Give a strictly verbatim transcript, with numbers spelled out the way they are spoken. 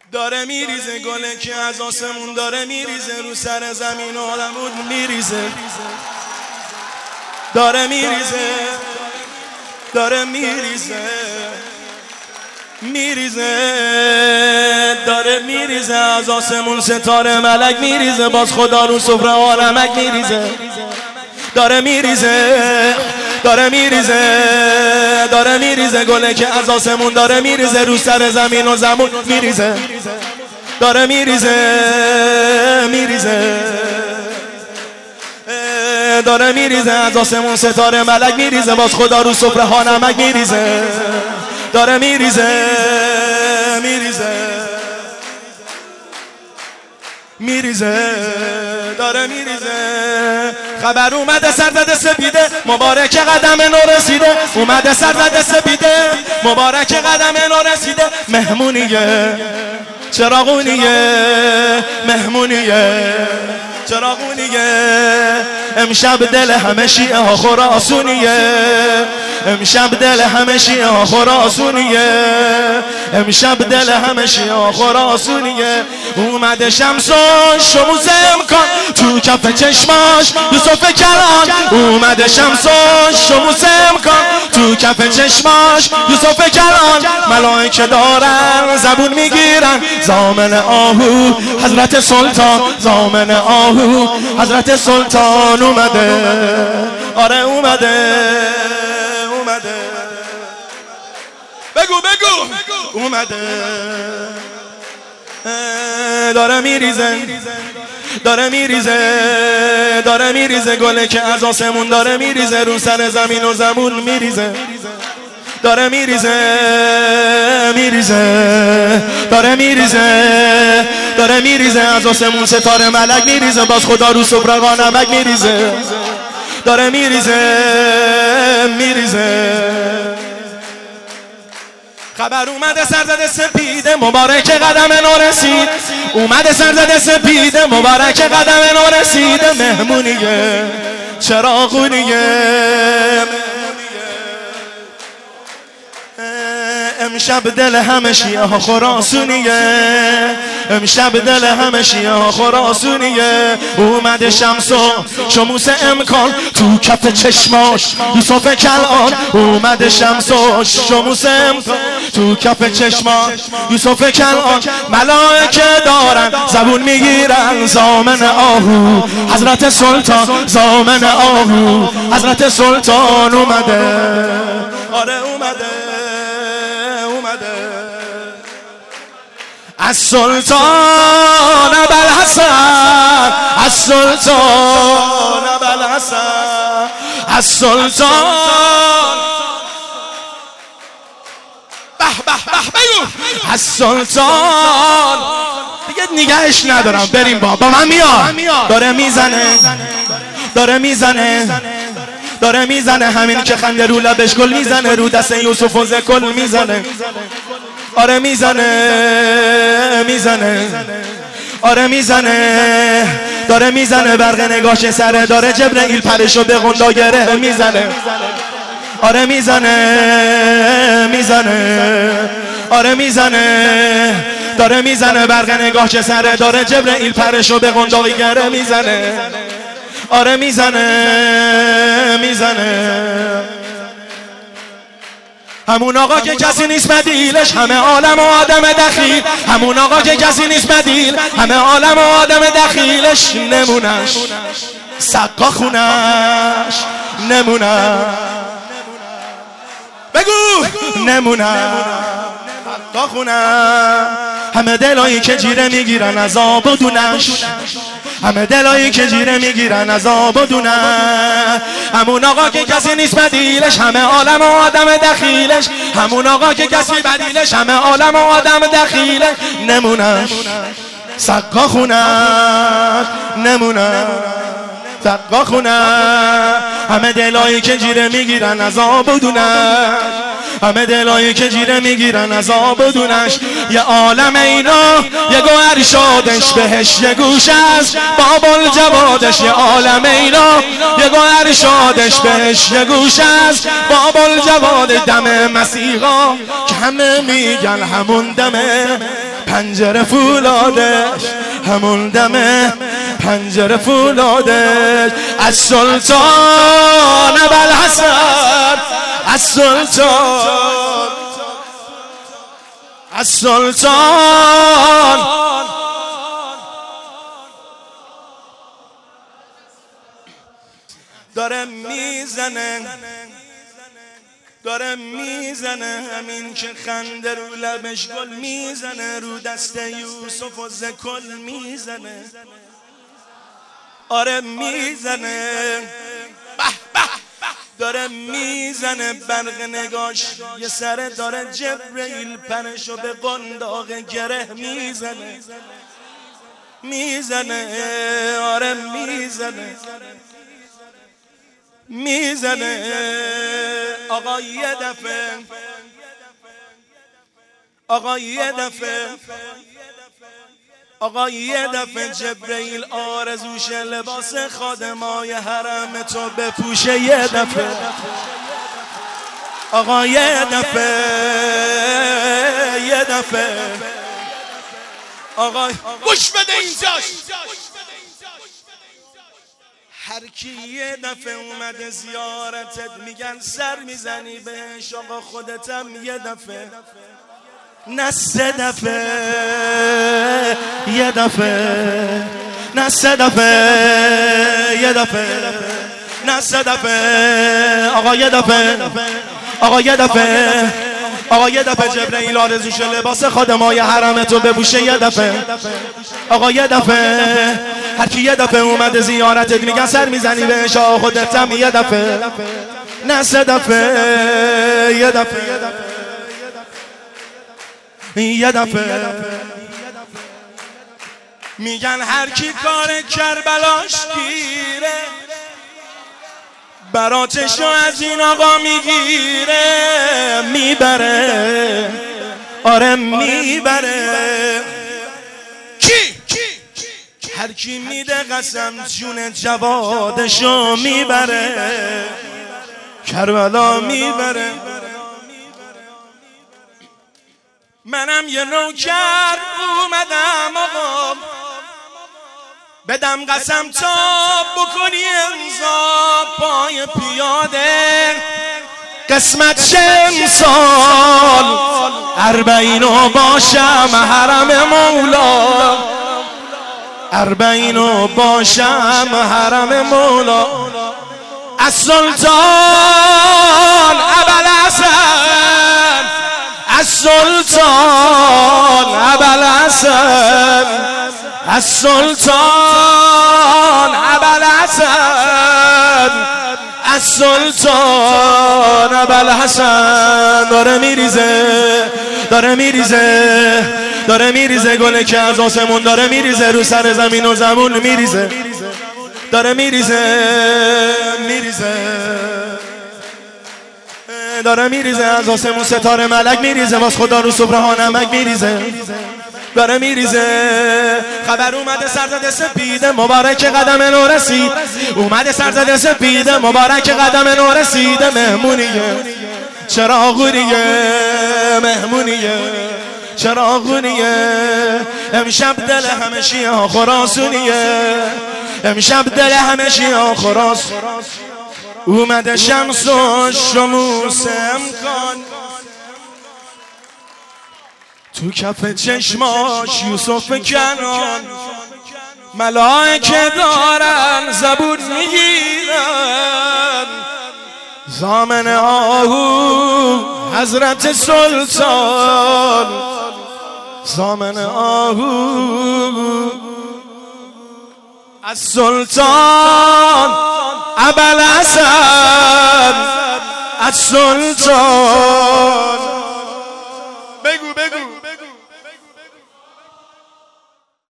داره میریزه گله که از آسمون داره میریزه رو سر زمین و آدمون میریزه، داره میریزه داره میریزه میریزه داره میریزه از آسمون ستاره ملک میریزه، باز خدا رو سفره آرمک میریزه، داره میریزه داره میریزه داره میریزه گله که از آسمون داره میریزه رو سر زمین و زمون میریزه، داره میریزه میریزه داره میریزه از آسمون ستاره ملک میریزه، باز خدا رو سفره ها نمک میریزه، داره میریزه میریزه میریزه داره میریزه. خبر اومده سرزده سپیده مبارک قدم نو رسیده، اومده سرزده سپیده مبارک قدم نو رسیده، مهمونیه چراغونیه مهمونیه چراغونیه، امشب دل همه شیعه ها خراسونیه، امشب دل همه شیعه ها خراسونیه، امشب دل همه شیعه ها خراسونیه. اومده شمس و شموز امکان تو کف چشماش یوسف کلان، اومده شمس و شموز امکان تو کف چشماش یوسف کلان، ملائکه دارن زبون میگیرن زامن آهو حضرت سلطان، زامن آهو حضرت سلطان اومده، آره اومده اومده بگو بگو اومده، داره میریزه داره میریزه داره میریزه گله که از آسمون داره میریزه رو سر زمین و زمون میریزه، داره میریزه میریزه داره میریزه داره میریزه از آسمون ستاره ملک میریزه، باز خدا رو سفره نمک میریزه، داره میریزه میریزه. خبر اومده سرزده سپیده مبارک قدم نو رسید، اومده سرزده سپیده مبارک قدم نو رسیده، مهمونیه چراغونیه، امشب دل همه شیعه ها خراسونیه، امشب دل همه شیعه ها خراسونیه. اومده شمس و شموس امکان تو کف چشماش یوسف کلان، اومده شمس و شموس امکان تو کف چشماش یوسف کلان، ملائکه دارن زبون میگیرن زامن آهو حضرت سلطان، زامن آهو حضرت سلطان اومده، آره اومده از سلطان ابوالحسن، از سلطان ابوالحسن، از سلطان به به به بگو از سلطان دیگه نگهش ندارم، بریم با با من میاد، داره میزنه داره میزنه داره میزنه همین که خنده رو لبش گل میزنه، رو دست یوسف و زکل میزنه، آره میزنه میزنه آره میزنه داره میزنه، برق نگاهش سره داره جبرئیل پرشو به قندا گره میزنه، آره میزنه میزنه آره میزنه داره میزنه، برق نگاهش سره داره جبرئیل پرشو به قندا گره میزنه، آره میزنه میزنه. همون آقا که کسی نیست بدیلش، همه عالم و آدم دخیل، همون آقا که کسی نیست بدیل، همه عالم و آدم دخیلش، نمونش سقا خونش نمونش بگو نمونش سقا خونش، همه دلایی که جیره میگیرن از آب و دونش، همه دلایی که جیره میگیرن از آب و دونه، همون آقا که کسی نیست بدیلش، همه عالم و آدم دخیلش، همون آقا که کسی بدیلش، همه عالم و آدم دخیلش، نمونش سقا خونش نمونش سقا خونش، همه دلایی که جیره میگیرن از آب و دونه، همه دلایی که جیره میگیرن از آب و دونش، یه عالم اینا یه گوهر شادش بهش یه گوش است باب الجوادش، یه عالم اینا یه گوهر شادش بهش یه گوش است باب الجواد، دم مسیحا که همه میگن همون دمه پنجره فولادش، همون دم پنجره فولادش. از سلطان ابوالحسن، از سلطان، از سلطان داره میزنه، داره میزنه، همین که خنده رو لبش گل میزنه، رو دست یوسف و زکل میزنه. آره میزنه، داره میزنه، برق نگاش یه سره داره، جبرئیل پرشو به قنداق گره میزنه، میزنه. آره میزنه، میزنه. آقا یه دفعه، آقا یه دفعه، آقا یه دفعه جبرئیل آرزوش لباس خادمای حرم تو بپوشه. یه دفعه آقا یه دفعه، یه دفعه آقا گوش بده اینجاش. هر کی یه دفعه اومده زیارتت میگن سر میزنی بهش، آقا خودتم یه دفعه، نه سه دفعه، یه دفعه، نه سه دفعه، یه دفعه، نه سه دفعه. آقا یه دفعه، آقا یه دفعه، آقا یه دفعه جبرئیل آرزوش لباس خادمای حرم تو بپوشه. یه دفعه آقا یه دفعه، هر کی یه دفعه اومده زیارتت میگن سر میزنی بهش، آقا خودتم یه دفعه، نه سه دفعه، یه دفعه، یه دفعه. میگن هر کی کار کربلاش گیره، براتشو از این آقا میگیره، میبره. آره میبره. کی؟ هر کی میده قسم جون جوادشو میبره، کربلا میبره. منم یه نوکر اومدم آقا، بدم قسم تا بکنی امضا پای پیاده، قسمت شمسال اربعینو باشم حرم مولا، اربعینو باشم حرم مولا. از سلطان ابوالحسن، از سلطان ابوالحسن، از سلطان ابوالحسن، از سلطان ابوالحسن. داره میریزه، داره میریزه، داره میریزه گله که از آسمون داره میریزه، رو سر زمین و زمون میریزه، داره میریزه، میریزه، داره میریزه از آسمون ستاره ملک میریزه، واس خدا رو صبح ها نمک میریزه، داره میریزه. خبر اومده سرزده سپیده مبارک قدم نو رسید، اومده سرزده سپیده مبارک قدم نو رسیده، مهمونیه چراغونیه، مهمونیه چراغونیه. امشب دل همه شیعه ها خراسونیه، امشب دل همه شیعه ها خراس. اومده شمس و شموس امکان، تو کف چشماش یوسف کنان، ملائکه دارن زبون میگیرن، زامن آهو حضرت سلطان، زامن آهو از سلطان ابوالحسن، از سلطان